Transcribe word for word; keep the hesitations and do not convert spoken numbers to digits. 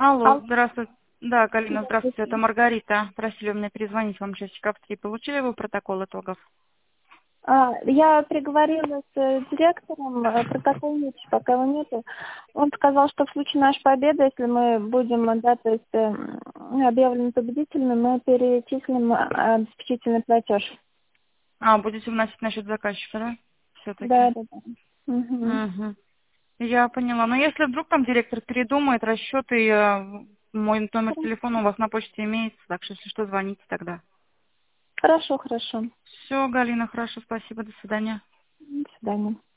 Алло, Алло. здравствуйте. Да, Галина, здравствуйте, это Здравствуйте. Маргарита. Просили у меня перезвонить вам часиков в три. Получили вы протокол итогов? А, Я переговорила с э, директором, э, протокол нет, пока его нету. Он сказал, что в случае нашей победы, если мы будем, э, да, то есть э, м, объявлены победителями, мы перечислим э, обеспечительный платеж. А, будете вносить насчет заказчика, да? Все-таки. Да, да, да. Угу. Угу. Я поняла. Но если вдруг там директор передумает, расчеты, э, мой номер телефона у вас на почте имеется, так что если что, звоните тогда. Хорошо, хорошо. Все, Галина, хорошо, спасибо, до свидания. До свидания.